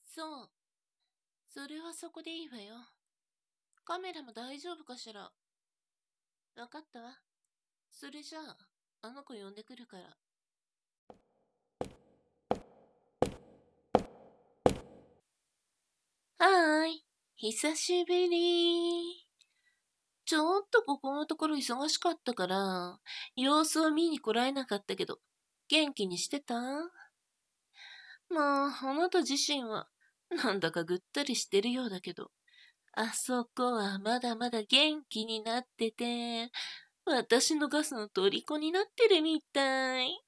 そう。それはそこでいいわよ。カメラも大丈夫かしら。わかったわ。それじゃあ、あの子呼んでくるから。はーい。久しぶり。ちょっとここのところ忙しかったから、様子を見に来られなかったけど、元気にしてた？まあ、あなた自身は、なんだかぐったりしてるようだけど、あそこはまだまだ元気になってて、私のガスの虜になってるみたい。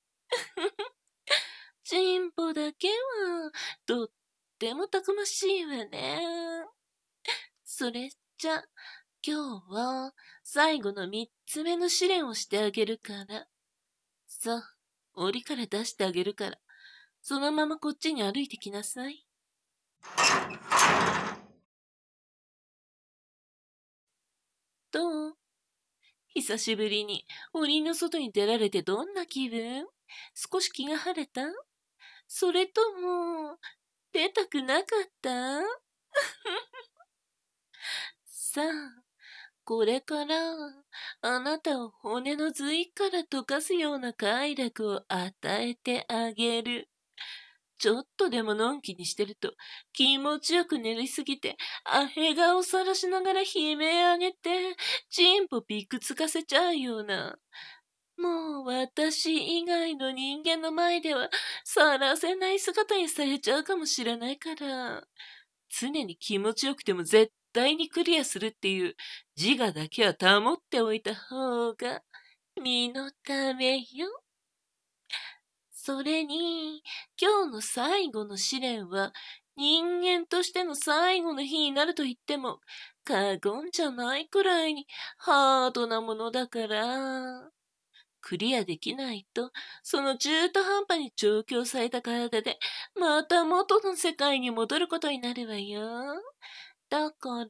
進歩だけは、とってもたくましいわね。それじゃ、今日は最後の3つ目の試練をしてあげるから。さあ、檻から出してあげるから、そのままこっちに歩いてきなさい。どう？久しぶりに檻の外に出られてどんな気分？少し気が晴れた？それとも、出たくなかった？さあ、これから、あなたを骨の髄から溶かすような快楽を与えてあげる。ちょっとでものんきにしてると、気持ちよく寝りすぎて、アヘ顔さらしながら悲鳴あげて、チンポピクつかせちゃうような。もう私以外の人間の前では、さらせない姿にされちゃうかもしれないから。常に気持ちよくても絶対にクリアするっていう自我だけは保っておいた方が身のためよ。それに、今日の最後の試練は人間としての最後の日になると言っても過言じゃないくらいにハードなものだから。クリアできないと、その中途半端に調教された体で、また元の世界に戻ることになるわよ。だから、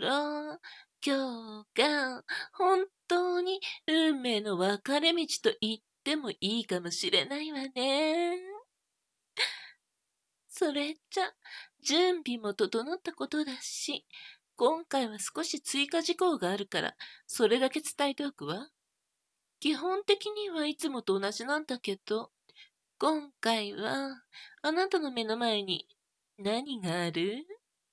今日が本当に運命の分かれ道と言ってもいいかもしれないわね。それじゃ、準備も整ったことだし、今回は少し追加事項があるから、それだけ伝えておくわ。基本的にはいつもと同じなんだけど、今回は、あなたの目の前に何がある？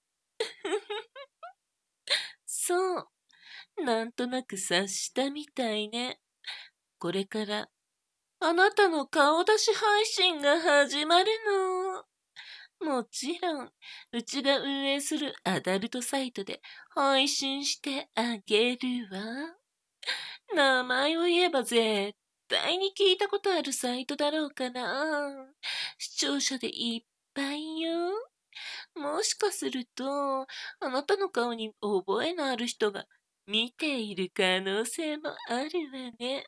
そう。なんとなく察したみたいね。これから、あなたの顔出し配信が始まるの。もちろん、うちが運営するアダルトサイトで配信してあげるわ。名前を言えば絶対に聞いたことあるサイトだろうかな。視聴者でいっぱいよ。もしかすると、あなたの顔に覚えのある人が見ている可能性もあるわね。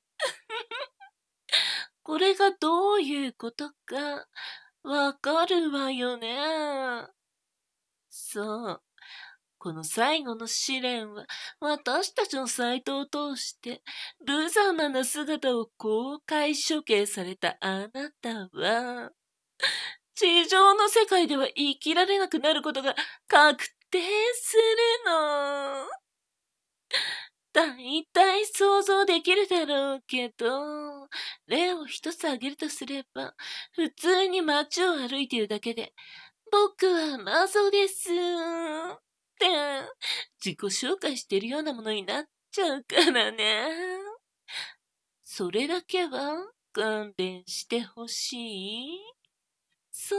これがどういうことかわかるわよね。そう。この最後の試練は、私たちのサイトを通して、無様な姿を公開処刑されたあなたは、地上の世界では生きられなくなることが確定するの。だいたい想像できるだろうけど、例を一つ挙げるとすれば、普通に街を歩いているだけで、僕はマゾです。って自己紹介してるようなものになっちゃうからね。それだけは勘弁してほしい。そう。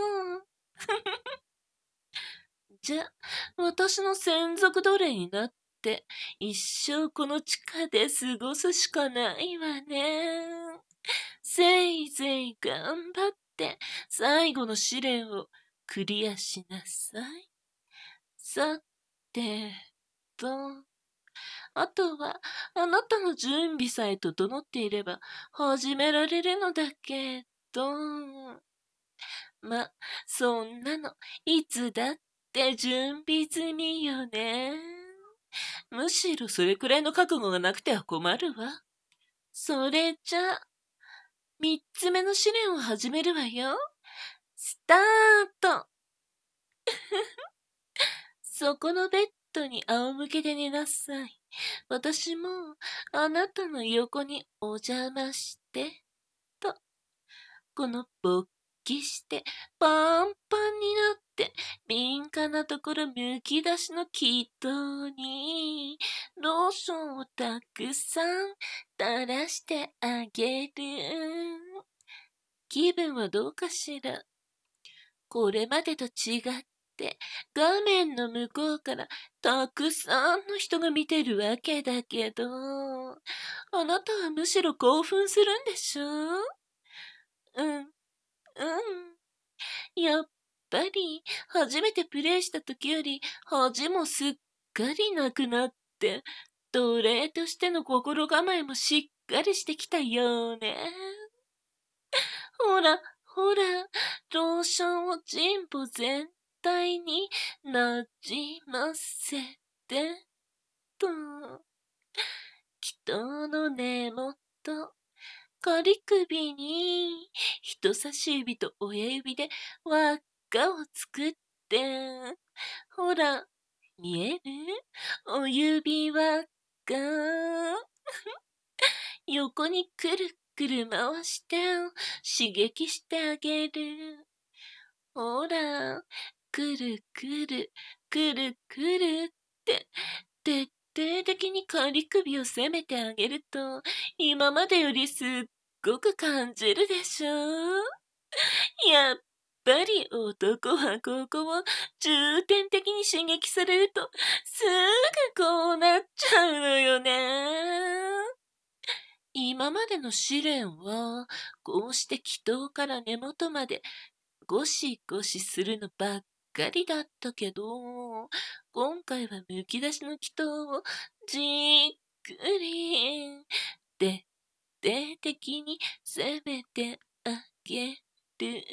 じゃ、私の専属奴隷になって、一生この地下で過ごすしかないわね。せいぜい頑張って、最後の試練をクリアしなさい。さてと、あとは、あなたの準備さえ整っていれば、始められるのだけど、ま、そんなの、いつだって準備済みよね。むしろそれくらいの覚悟がなくては困るわ。それじゃ、三つ目の試練を始めるわよ。スタートそこのベッドに仰向けで寝なさい。私もあなたの横にお邪魔して、と。この勃起してパンパンになって敏感なところむき出しの気筒にローションをたくさん垂らしてあげる。気分はどうかしら。これまでと違って画面の向こうからたくさんの人が見てるわけだけど、あなたはむしろ興奮するんでしょ？うん。やっぱり、初めてプレイした時より、恥もすっかりなくなって、奴隷としての心構えもしっかりしてきたよね。ほら、ほら、ローションを人母全体になじませて、と。人の根元、仮首に人差し指と親指で輪っかを作って、ほら、見える？お指輪っか。横にくるくる回して刺激してあげる。ほら、くるくる、くるくるって、徹底的に仮首を攻めてあげると、今までよりすっごく感じるでしょ？やっぱり男はここを重点的に刺激されると、すぐこうなっちゃうのよね。今までの試練は、こうして気筒から根元までゴシゴシするのばっかりだったけど、今回はむき出しの気筒をじっくり、徹底的に攻めてあげる。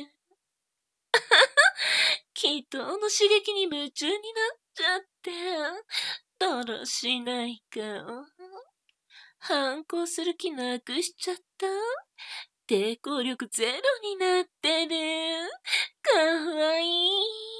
気筒の刺激に夢中になっちゃって、だらしない顔。反抗する気なくしちゃった。抵抗力ゼロになってる。かわいい。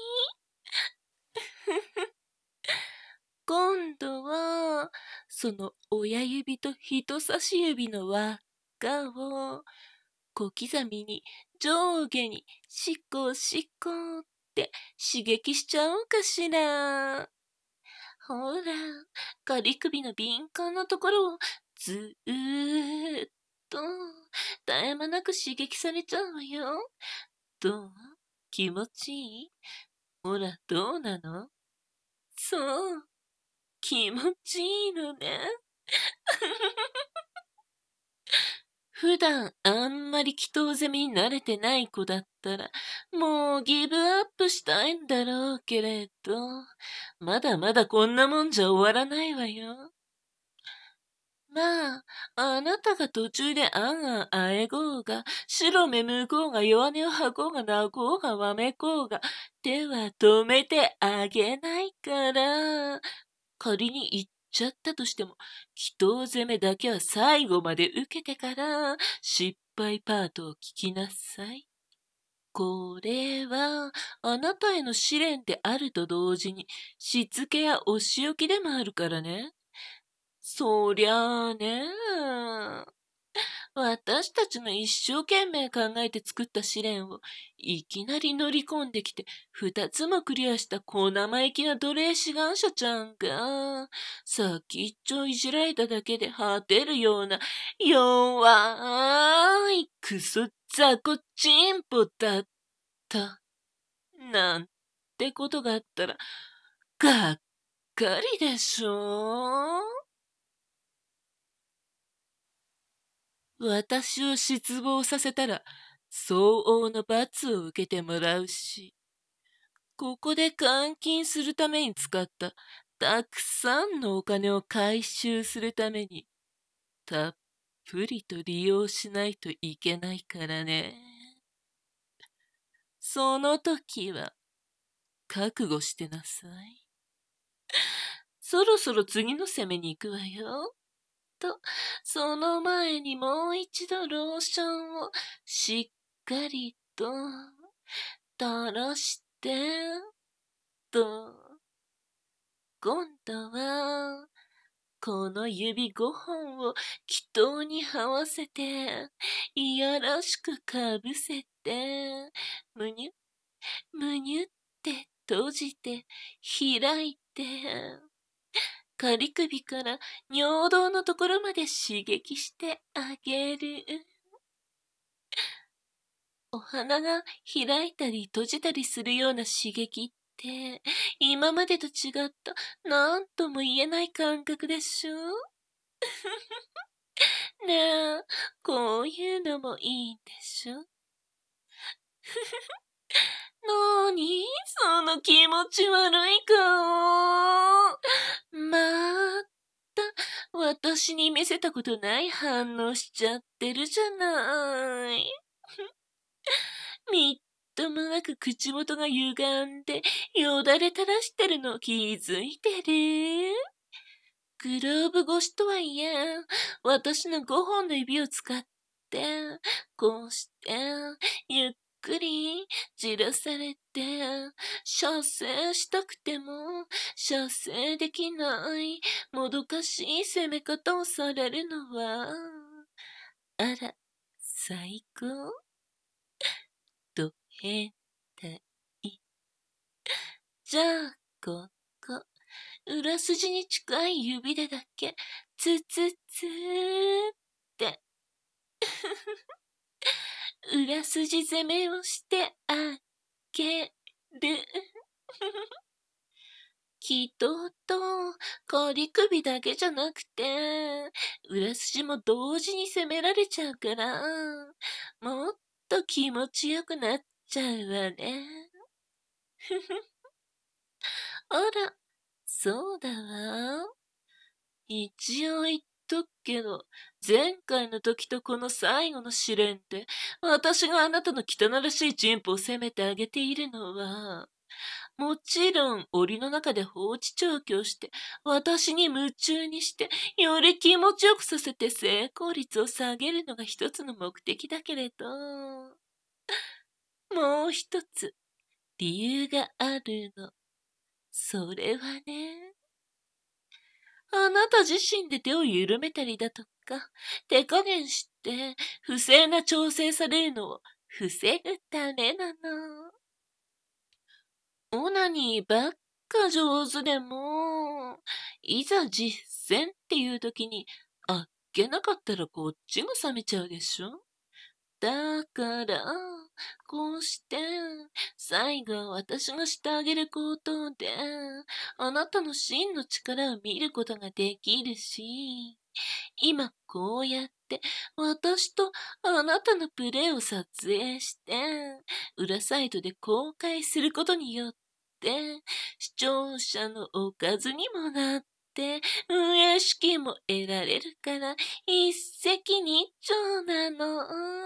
今度は、その親指と人差し指の輪っかを小刻みに上下にシコシコって刺激しちゃおうかしら。ほら、仮首の敏感なところをずーっと絶え間なく刺激されちゃうわよ。どう？気持ちいい？ほら、どうなの？そう、気持ちいいのね。普段あんまり祈祷攻めに慣れてない子だったら、もうギブアップしたいんだろうけれど、まだまだこんなもんじゃ終わらないわよ。まあ、あなたが途中であんあんあえごうが、白目向こうが弱音を吐こうが泣こうがわめこうが、手は止めてあげないから、仮に行っちゃったとしても、祈祷攻めだけは最後まで受けてから、失敗パートを聞きなさい。これは、あなたへの試練であると同時に、しつけやお仕置きでもあるからね。そりゃあね。私たちの一生懸命考えて作った試練をいきなり乗り込んできて二つもクリアした小生意気な奴隷志願者ちゃんが先っちょいじられただけで果てるような弱いクソ雑魚チンポだったなんてことがあったらがっかりでしょ。私を失望させたら相応の罰を受けてもらうし、ここで監禁するために使ったたくさんのお金を回収するために、たっぷりと利用しないといけないからね。その時は覚悟してなさい。そろそろ次の攻めに行くわよ。と、その前にもう一度ローションをしっかりと垂らして、と。 今度は、この指5本を祈祷に合わせて、いやらしくかぶせて、むにゅ、むにゅって閉じて、開いて、仮首から尿道のところまで刺激してあげる。お花が開いたり閉じたりするような刺激って、今までと違った何とも言えない感覚でしょねえ、こういうのもいいんでしょなにその気持ち悪い顔。また、私に見せたことない反応しちゃってるじゃない。みっともなく口元が歪んで、よだれ垂らしてるの気づいてる？グローブ越しとはいえ、私の5本の指を使って、こうして、ゆっくりじらされて、射精したくても、射精できない、もどかしい攻め方をされるのは、あら、最高。ど変態。じゃあ、ここ。裏筋に近い指でだけ、つつつーって、裏筋攻めをしてあげる。祈祷と仮首だけじゃなくて、裏筋も同時に攻められちゃうから、もっと気持ちよくなっちゃうわね。あら、そうだわ。一応言っとくけど、前回の時とこの最後の試練で、私があなたの汚らしいチンポを責めてあげているのは、もちろん檻の中で放置調教して、私に夢中にして、より気持ちよくさせて成功率を下げるのが一つの目的だけれど、もう一つ理由があるの。それはね、あなた自身で手を緩めたりだとか、手加減して不正な調整されるのを防ぐためなの。オナニーばっか上手でも、いざ実践っていう時に、あっけなかったらこっちが冷めちゃうでしょ？だから、こうして、最後は私がしてあげることで、あなたの真の力を見ることができるし、今こうやって私とあなたのプレイを撮影して、裏サイトで公開することによって、視聴者のおかずにもなって、運営資金も得られるから、一石二鳥なの。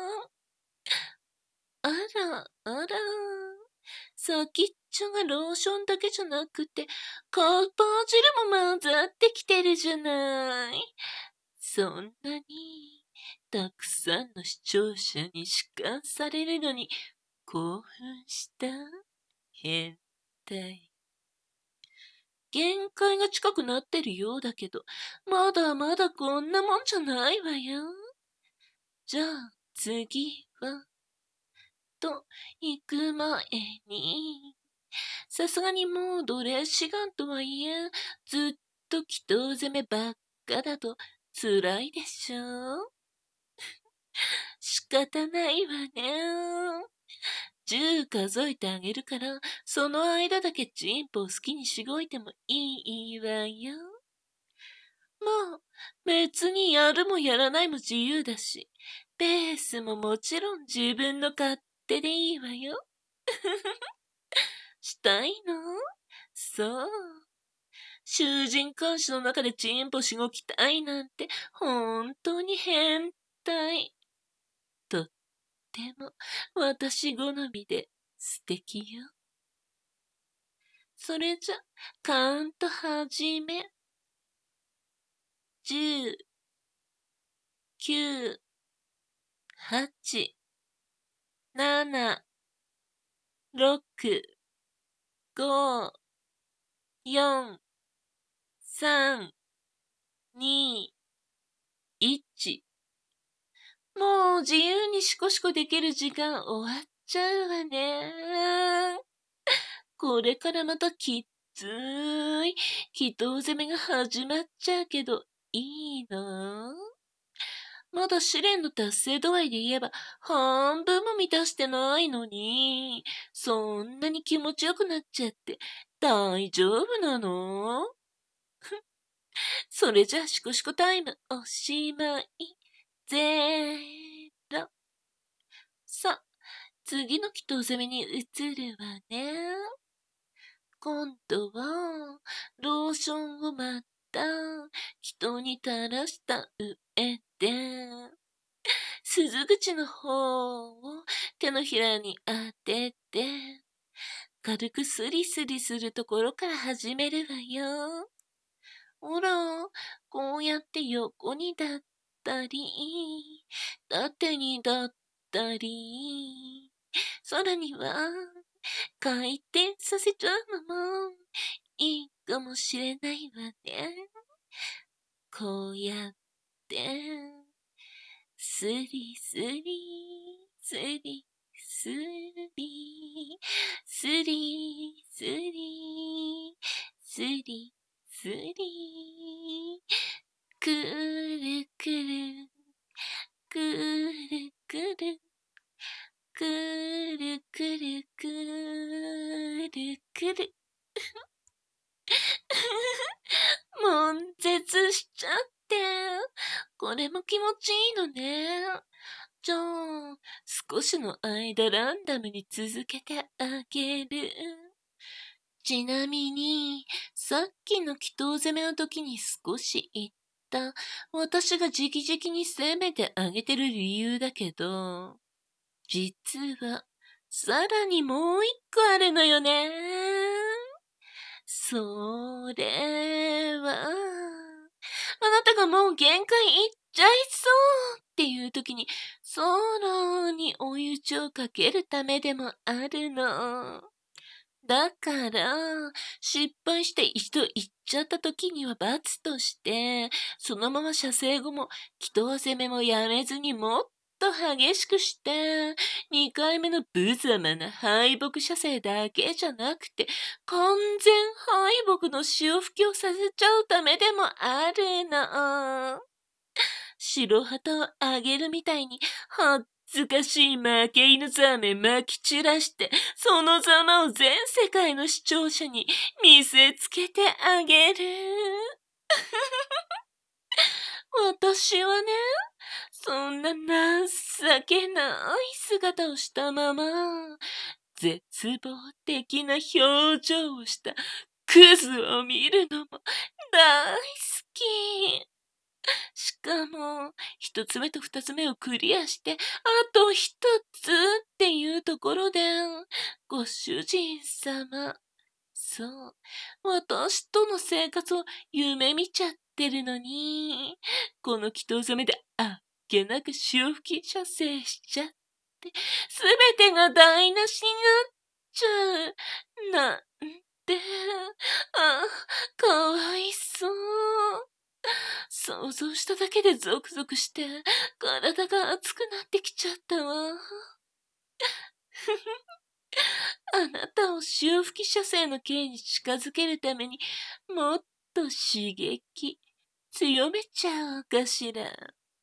あら、あら。先っちょがローションだけじゃなくて、カッパー汁も混ざってきてるじゃない。そんなに、たくさんの視聴者に弛緩されるのに、興奮した変態。限界が近くなってるようだけど、まだまだこんなもんじゃないわよ。じゃあ、次は、と、行く前に、さすがにもうドレッシガンとはいえ、ずっと祈祷攻めばっかだと辛いでしょ？仕方ないわね。10数えてあげるから、その間だけチンポを好きにしごいてもいいわよ。まあ、別にやるもやらないも自由だし、ペースももちろん自分の勝手でいいわよ。したいの？そう。囚人監視の中でチンポしごきたいなんて、本当に変態。とっても私好みで素敵よ。それじゃ、カウント始め。10、9、8、7、6、5、4、 3、2、1。もう自由にシコシコできる時間終わっちゃうわね。これからまたきっつい祈祷攻めが始まっちゃうけど、いいの？まだ試練の達成度合いで言えば半分も満たしてないのに、そんなに気持ちよくなっちゃって大丈夫なの？それじゃあシコシコタイムおしまい。0。さあ、次の祈祷攻めに移るわね。今度は、ローションをまた、祈祷に垂らした上で、鈴口の方を手のひらに当てて、軽くスリスリするところから始めるわよ。ほら、こうやって横にだったり、縦にだったり、空には回転させちゃうのもいいかもしれないわね。こうやって、スリスリ、スリ、スリ、スリ、スリ、スリ、スリ、くるくる、くるくる、くるくるくるくる。悶絶しちゃって。これも気持ちいいのね。じゃあ、少しの間ランダムに続けてあげる。ちなみに、さっきの祈祷攻めの時に少し言った、私が直々に攻めてあげてる理由だけど、実は、さらにもう一個あるのよね。それは、あなたがもう限界いっちゃいそうっていう時に、空に追い打ちをかけるためでもあるの。だから、失敗して一度行っちゃった時には罰として、そのまま射精後も祈祷攻めもやめずにもっと激しくして、2回目の無様な敗北射精だけじゃなくて、完全敗北の潮吹きをさせちゃうためでもあるの。白旗をあげるみたいに、恥ずかしい負け犬ザーメン撒き散らして、そのざまを全世界の視聴者に見せつけてあげる。私はね、そんな情けない姿をしたまま、絶望的な表情をしたクズを見るのも大好き。しかも、一つ目と二つ目をクリアして、あと一つっていうところで、ご主人様。そう、私との生活を夢見ちゃってるのに、この祈祷攻めであっけなく潮吹き射精しちゃって、すべてが台無しになっちゃう。なんて、かわいそう。想像しただけでゾクゾクして、体が熱くなってきちゃったわ。あなたを潮吹き射精の刑に近づけるためにもっと刺激強めちゃおうかしら。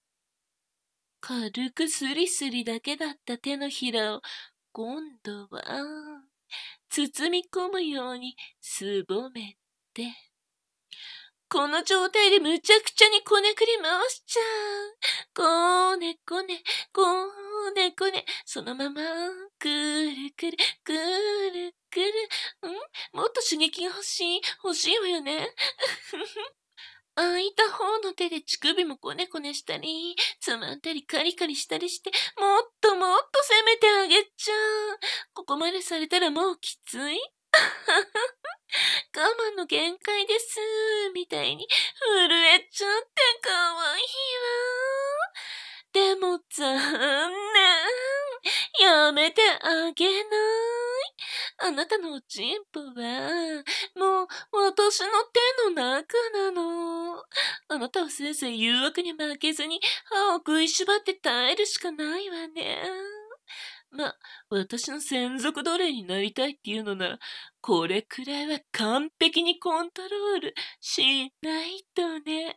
軽くスリスリだけだった手のひらを今度は包み込むようにすぼめて、この状態でむちゃくちゃにこねくり回しちゃう。こねこね、こねこね、そのまま、くるくる、くるくる。もっと刺激が欲しいわよね。空いた方の手で乳首もこねこねしたり、つまんだりカリカリしたりして、もっともっと攻めてあげちゃう。ここまでされたらもうきつい？我慢の限界です、みたいに震えちゃってかわいいわ。でも残念。やめてあげない。 あなたのチンポは、もう私の手の中なの。あなたはせいぜい誘惑に負けずに歯を食いしばって耐えるしかないわね。ま、私の専属奴隷になりたいっていうのなら、これくらいは完璧にコントロールしないとね。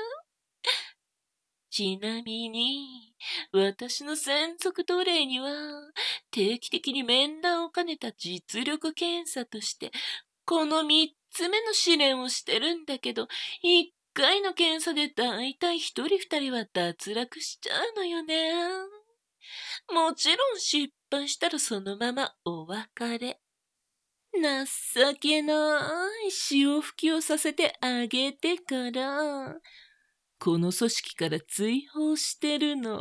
ちなみに、私の専属奴隷には、定期的に面談を兼ねた実力検査として、この3つ目の試練をしてるんだけど、1回の検査でだいたい1人2人は脱落しちゃうのよね。もちろん失敗したらそのままお別れ。情けない潮吹きをさせてあげてから、この組織から追放してるの。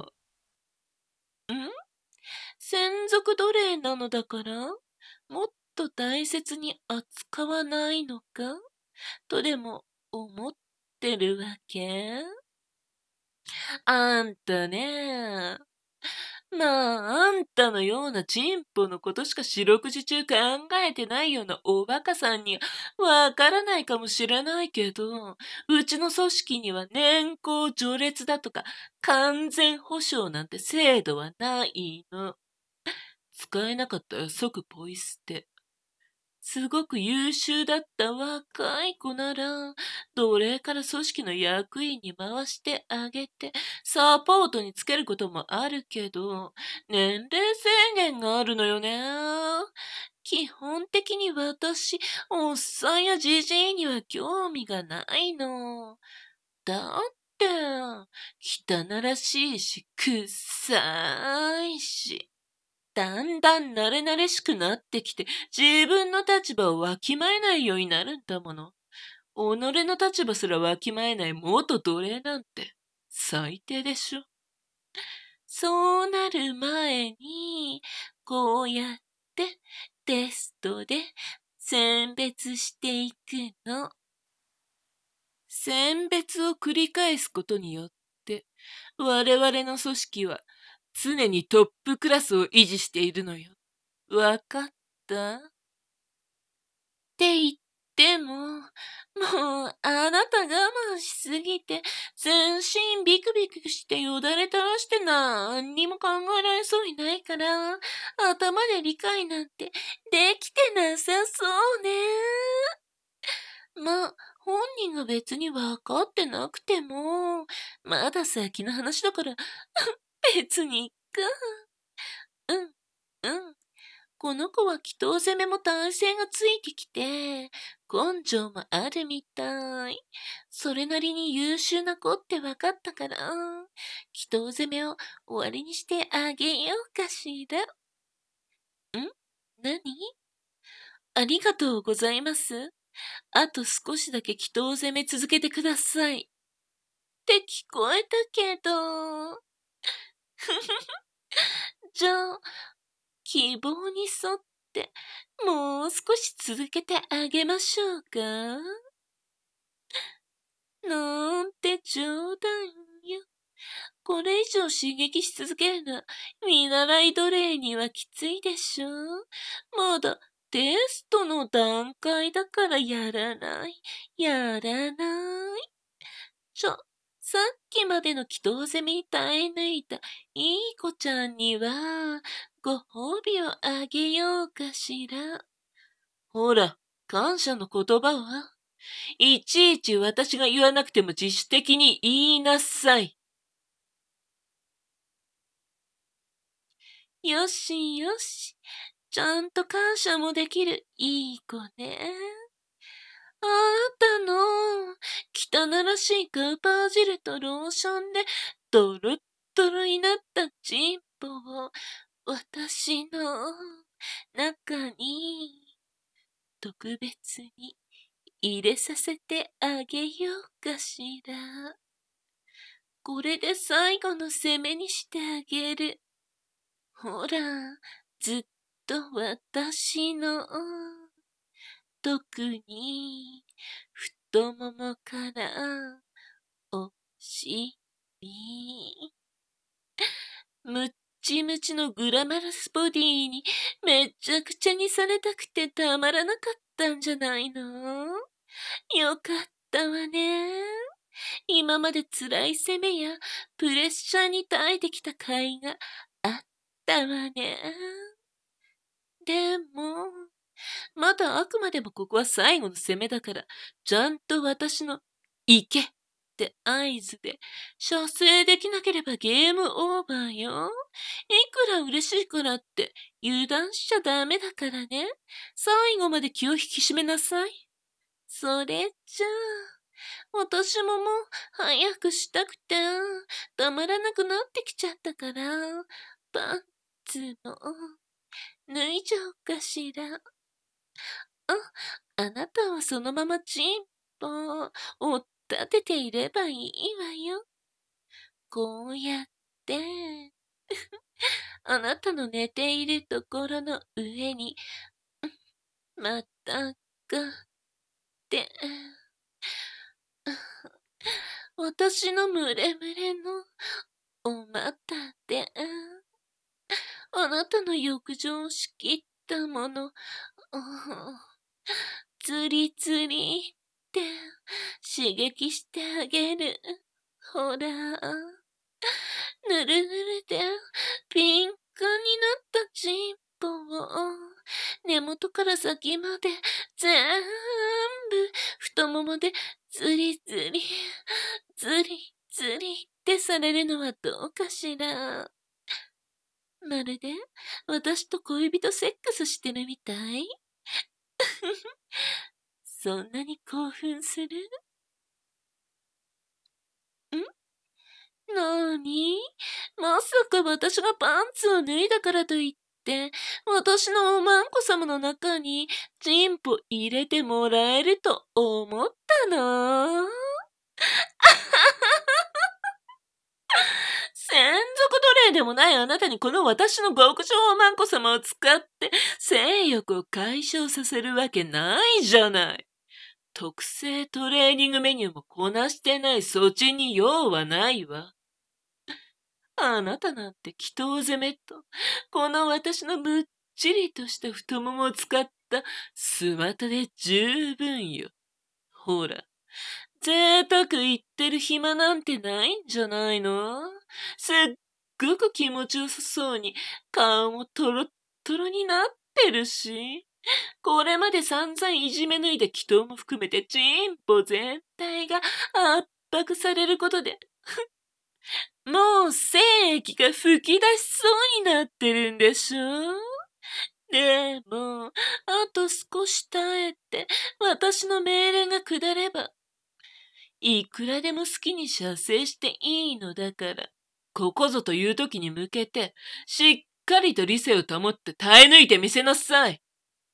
専属奴隷なのだから、もっと大切に扱わないのかとでも思ってるわけ？あんたね。まあ、あんたのようなチンポのことしか四六時中考えてないようなおバカさんにはわからないかもしれないけど、うちの組織には年功序列だとか完全保証なんて制度はないの。使えなかったら即ポイ捨て。すごく優秀だった若い子なら、奴隷から組織の役員に回してあげて、サポートにつけることもあるけど、年齢制限があるのよね。基本的に私、おっさんやじじいには興味がないの。だって、汚らしいし、臭いし。だんだん慣れ慣れしくなってきて、自分の立場をわきまえないようになるんだもの。己の立場すらわきまえない元奴隷なんて、最低でしょ。そうなる前に、こうやってテストで選別していくの。選別を繰り返すことによって、我々の組織は常にトップクラスを維持しているのよ。わかったって言っても、もうあなた我慢しすぎて、全身ビクビクしてよだれ垂らして何にも考えられそうにないから、頭で理解なんてできてなさそうね。まあ、本人が別に分かってなくても、まだ先の話だから、別にいっか。うん、うん。この子は祈祷攻めも耐性がついてきて、根性もあるみたい。それなりに優秀な子って分かったから、祈祷攻めを終わりにしてあげようかしら。何？ありがとうございます。あと少しだけ祈祷攻め続けてください。って聞こえたけど。じゃあ、希望に沿って、もう少し続けてあげましょうか？なんて冗談よ。これ以上刺激し続けるのは、見習い奴隷にはきついでしょ？まだテストの段階だからやらない。やらない。さっきまでの祈祷攻めに耐え抜いたいい子ちゃんには、ご褒美をあげようかしら。ほら、感謝の言葉は？いちいち私が言わなくても自主的に言いなさい。よしよし。ちゃんと感謝もできるいい子ね。あなたの汚らしいカウパー汁とローションでドロッドロになったチンポを私の中に特別に入れさせてあげようかしら。これで最後の攻めにしてあげる。ほら、ずっと私の特に太ももからお尻。むっチムチのグラマラスボディにめちゃくちゃにされたくてたまらなかったんじゃないの？よかったわね。今まで辛い攻めやプレッシャーに耐えてきた甲斐があったわね。でも、まだあくまでもここは最後の攻めだから、ちゃんと私の行けって合図で射精できなければゲームオーバーよ。いくら嬉しいからって油断しちゃダメだからね。最後まで気を引き締めなさい。それじゃあ、私ももう早くしたくてたまらなくなってきちゃったから、パンツも脱いじゃおうかしら。あなたはそのままチンポを立てていればいいわよ。こうやって、あなたの寝ているところの上に、またがって、私のムレムレのお股で、あなたの浴場を仕切ったもの、つりつりって刺激してあげる。ほら、ぬるぬるでピンクになったチンポを根元から先まで全部太ももでズリズリ、ズリズリってされるのはどうかしら。まるで私と恋人セックスしてるみたい。そんなに興奮する？なーに？まさか私がパンツを脱いだからといって、私のおまんこ様の中にチンポ入れてもらえると思ったの？専属奴隷でもないあなたにこの私の極上おまんこ様を使って性欲を解消させるわけないじゃない。特製トレーニングメニューもこなしてないそっちに用はないわ。あなたなんて祈祷攻めと、この私のむっちりとした太ももを使ったスマタで十分よ。ほら、贅沢言ってる暇なんてないんじゃないの？すっごく気持ちよさそうに顔もトロットロになってるし、これまで散々いじめ抜いた祈祷も含めてチンポ全体が圧迫されることで、もう精液が吹き出しそうになってるんでしょ？でも、あと少し耐えて、私の命令が下れば、いくらでも好きに射精していいのだから、ここぞという時に向けて、しっかりと理性を保って耐え抜いてみせなさい。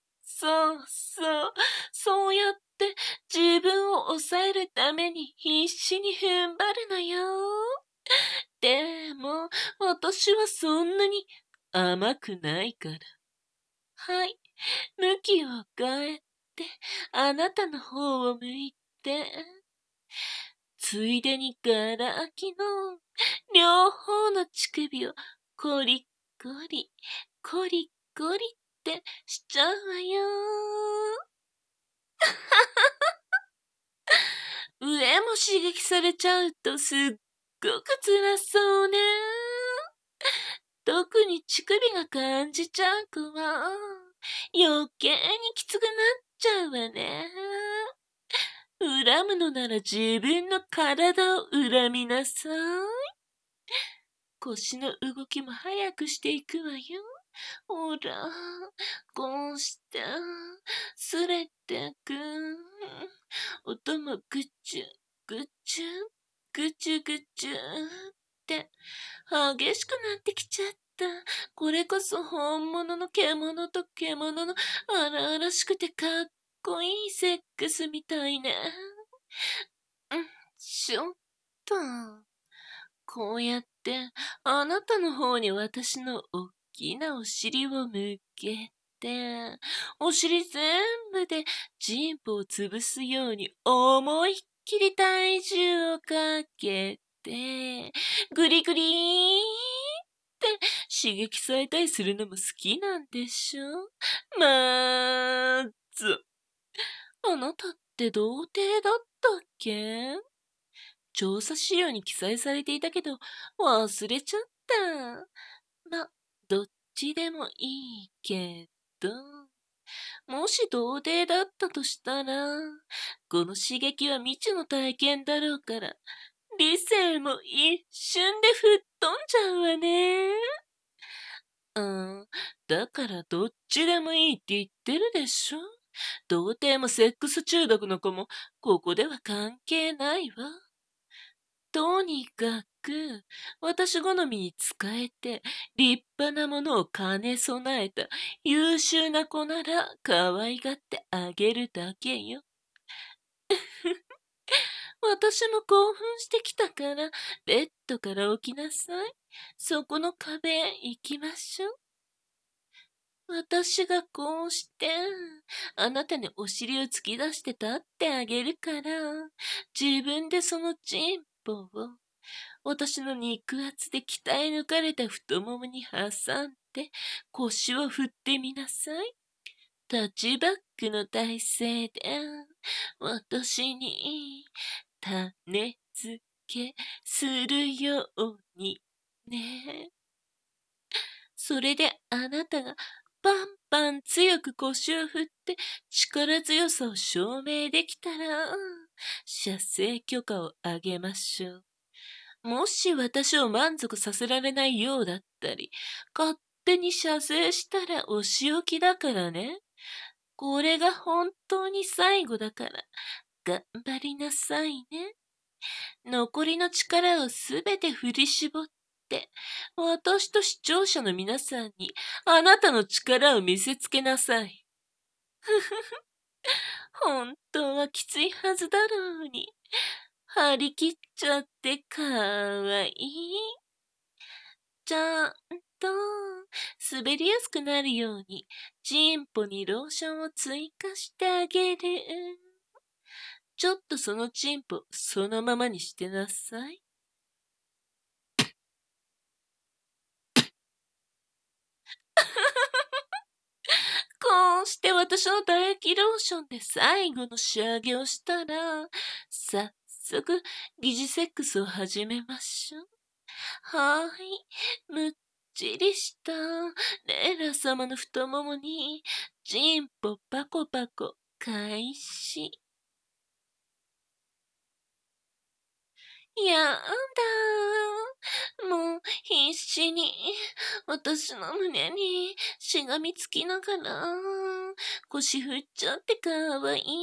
そうやって自分を抑えるために必死に踏ん張るのよ。でも、私はそんなに甘くないから。はい、向きを変えて、あなたの方を向いて、ついでにガラ空きの両方の乳首をコリコリ、コリコリってしちゃうわよ。上も刺激されちゃうとすっごく辛そうね。特に乳首が感じちゃう子は余計にきつくなっちゃうわね。恨むのなら自分の体を恨みなさい。腰の動きも早くしていくわよ。ほら、こうして、すれてく。音もぐちゅ、ぐちゅ、ぐちゅぐちゅって、激しくなってきちゃった。これこそ本物の獣と獣の荒々しくてかっこいいセックスみたいね。ちょっと。こうやって、あなたの方に私のおっきなお尻を向けて、お尻全部でチンポを潰すように思いっきり体重をかけて、グリグリーっ刺激されたりするのも好きなんでしょ？まず、あなたって童貞だったっけ？調査資料に記載されていたけど、忘れちゃった。ま、どっちでもいいけど、もし童貞だったとしたら、この刺激は未知の体験だろうから、理性も一瞬で吹っ飛んじゃうわね。だからどっちでもいいって言ってるでしょ。童貞もセックス中毒の子も、ここでは関係ないわ。とにかく、私好みに使えて、立派なものを兼ね備えた優秀な子なら可愛がってあげるだけよ。私も興奮してきたから、ベッドから起きなさい。そこの壁へ行きましょう。私がこうして、あなたにお尻を突き出して立ってあげるから、自分でそのチンポを、私の肉厚で鍛え抜かれた太ももに挟んで、腰を振ってみなさい。タッチバックの体勢で、私に、種付けするようにね。それであなたがパンパン強く腰を振って力強さを証明できたら、射精許可をあげましょう。もし私を満足させられないようだったり、勝手に射精したらお仕置きだからね。これが本当に最後だから、頑張りなさいね。残りの力をすべて振り絞って、私と視聴者の皆さんにあなたの力を見せつけなさい。ふふふ。本当はきついはずだろうに。張り切っちゃってかわいい。ちゃんと滑りやすくなるように、チンポにローションを追加してあげる。ちょっとそのチンポそのままにしてなさい。こうして私の唾液ローションで最後の仕上げをしたら、早速疑似セックスを始めましょう。はーい。むっちりしたレイラ様の太ももにチンポパコパコ開始。やだー。もう必死に私の胸にしがみつきながら腰振っちゃってかわいい。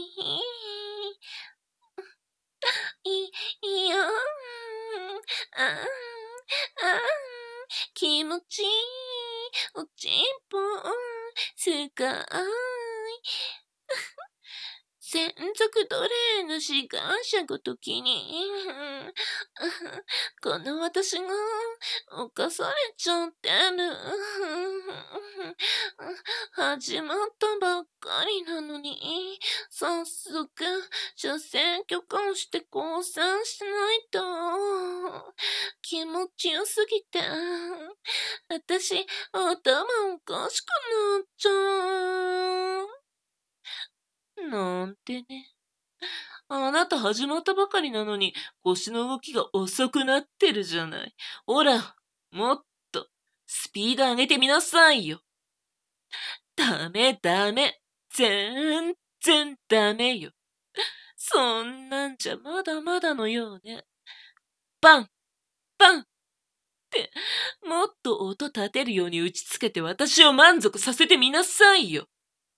いやー。ああ気持ちいい。おちんぽすごい。専属奴隷の志願者ごときに、この私が犯されちゃってる。始まったばっかりなのに、早速、射精許可をして降参しないと。気持ちよすぎて、私、頭おかしくなっちゃう。なんてね。あなた始まったばかりなのに腰の動きが遅くなってるじゃない。ほら、もっとスピード上げてみなさいよ。ダメ。全然ダメよ。そんなんじゃまだまだのようね。パンってもっと音立てるように打ちつけて私を満足させてみなさいよ。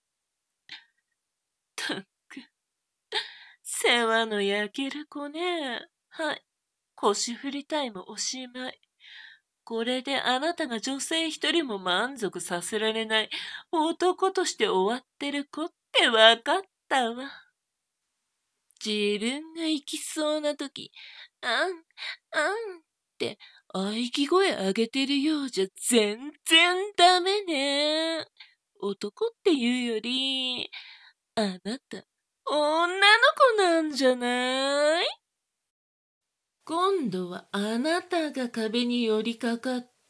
たく、世話の焼ける子ね。はい。腰振りタイムおしまい。これであなたが女性一人も満足させられない男として終わってる子ってわかったわ。自分が行きそうな時、あんって喘ぎ声上げてるようじゃ全然ダメね。男っていうより、あなた、女の子なんじゃない？今度はあなたが壁に寄りかかって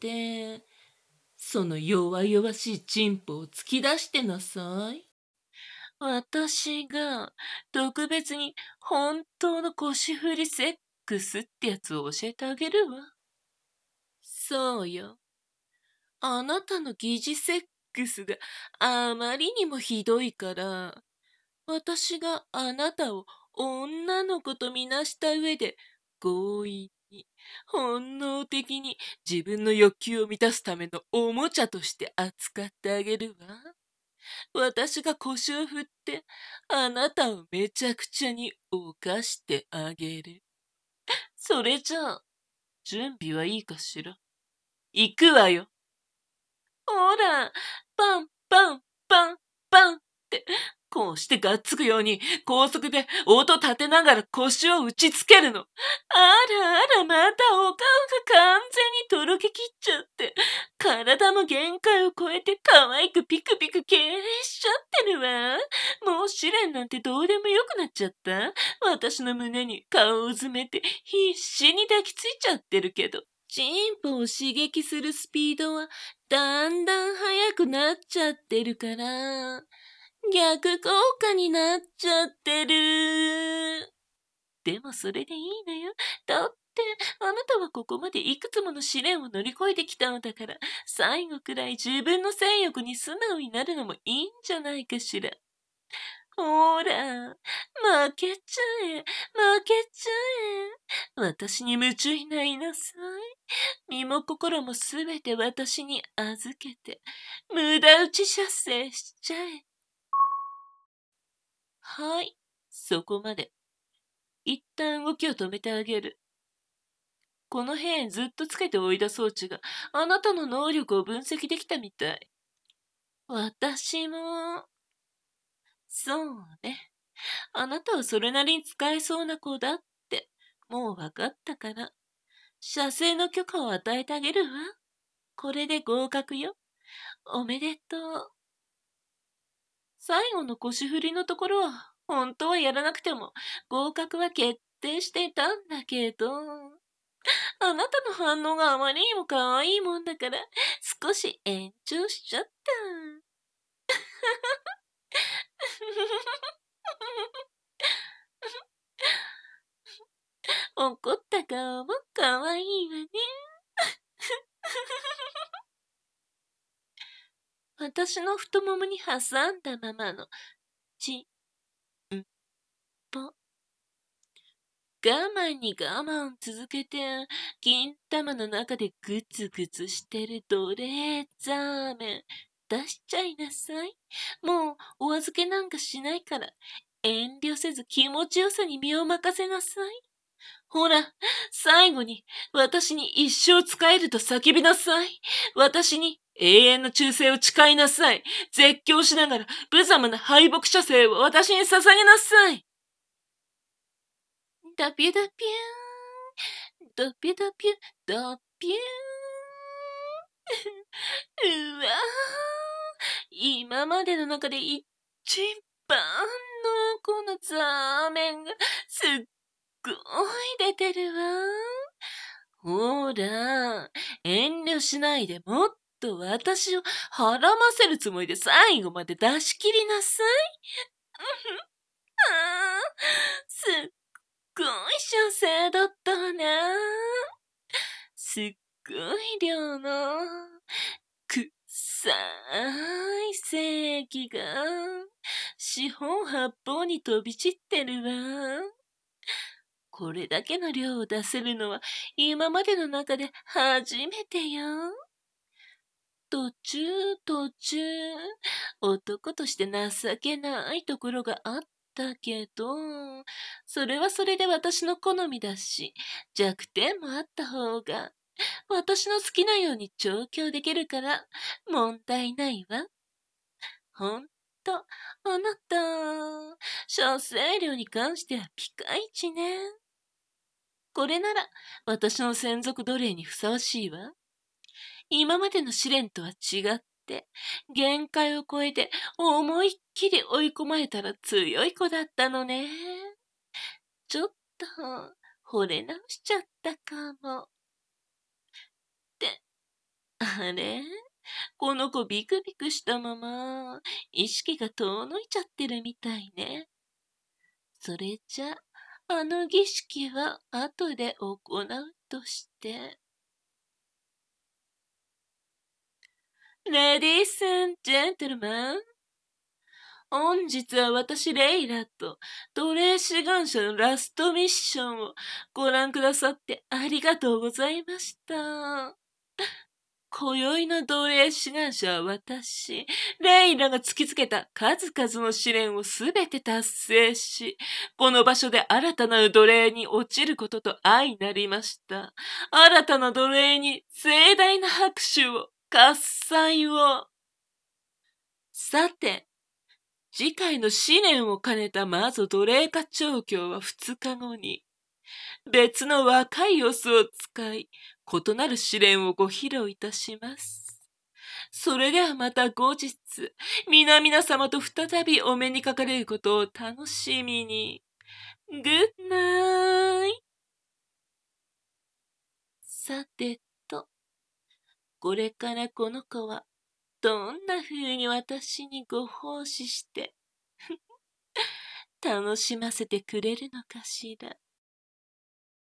て、その弱々しいチンポを突き出してなさい。私が特別に本当の腰振りセックスってやつを教えてあげるわ。そうよ。あなたの疑似セックスがあまりにもひどいから、私があなたを女の子とみなした上で強引に本能的に自分の欲求を満たすためのおもちゃとして扱ってあげるわ。私が腰を振ってあなたをめちゃくちゃに犯してあげる。それじゃあ準備はいいかしら。行くわよ。ほら、パンパンパンパンって、こうしてがっつくように高速で音立てながら腰を打ちつけるの。あらあら、またお顔が完全にとろけきっちゃって、体も限界を超えて可愛くピクピク敬礼しちゃってるわ。もう試練なんてどうでもよくなっちゃった。私の胸に顔を詰めて必死に抱きついちゃってるけど。チンポを刺激するスピードはだんだん速くなっちゃってるから、逆効果になっちゃってる。でもそれでいいのよ。だってあなたはここまでいくつもの試練を乗り越えてきたのだから、最後くらい自分の性欲に素直になるのもいいんじゃないかしら。ほら、負けちゃえ、負けちゃえ。私に夢中になりなさい。身も心もすべて私に預けて、無駄打ち射精しちゃえ。はい、そこまで。一旦動きを止めてあげる。この辺ずっとつけておいた装置があなたの能力を分析できたみたい。私も、そうね。あなたはそれなりに使えそうな子だって、もう分かったから、射精の許可を与えてあげるわ。これで合格よ。おめでとう。最後の腰振りのところは、本当はやらなくても合格は決定していたんだけど、あなたの反応があまりにも可愛いもんだから、少し延長しちゃった。怒った顔も可愛いわね。私の太ももに挟んだままのちんぽ。我慢に我慢続けて、金玉の中でグツグツしてる奴隷ザーメン出しちゃいなさい。もうお預けなんかしないから、遠慮せず気持ちよさに身を任せなさい。ほら、最後に私に一生使えると叫びなさい。私に永遠の忠誠を誓いなさい。絶叫しながら無様な敗北射精を私に捧げなさい。ダピュダピューン、ダピュダピュ、ダピューン。うわー、今までの中で一番濃厚なザーメンがすっごい出てるわ。ほら、遠慮しないでもっと私をはらませるつもりで最後まで出し切りなさい。すっごい射精だったわね。すっごい量のくっさい精液が四方八方に飛び散ってるわ。これだけの量を出せるのは今までの中で初めてよ。途中、男として情けないところがあったけど、それはそれで私の好みだし、弱点もあった方が、私の好きなように調教できるから問題ないわ。ほんと、あなた、射精量に関してはピカイチね。これなら私の専属奴隷にふさわしいわ。今までの試練とは違って、限界を超えて思いっきり追い込まれたら強い子だったのね。ちょっと惚れ直しちゃったかも。ってあれ、この子ビクビクしたまま、意識が遠のいちゃってるみたいね。それじゃ、あの儀式は後で行うとして。レディース&ジェントルマン、本日は私レイラと奴隷志願者のラストミッションをご覧くださってありがとうございました。今宵の奴隷志願者は私、レイラが突きつけた数々の試練をすべて達成し、この場所で新たなる奴隷に落ちることと相なりました。新たな奴隷に盛大な拍手を、喝采を。さて、次回の試練を兼ねた魔女奴隷化調教は2日後に、別の若いオスを使い、異なる試練をご披露いたします。それではまた後日、皆様と再びお目にかかれることを楽しみに。グッナイ。さてと、これからこの子は、どんな風に私にご奉仕して、楽しませてくれるのかしら。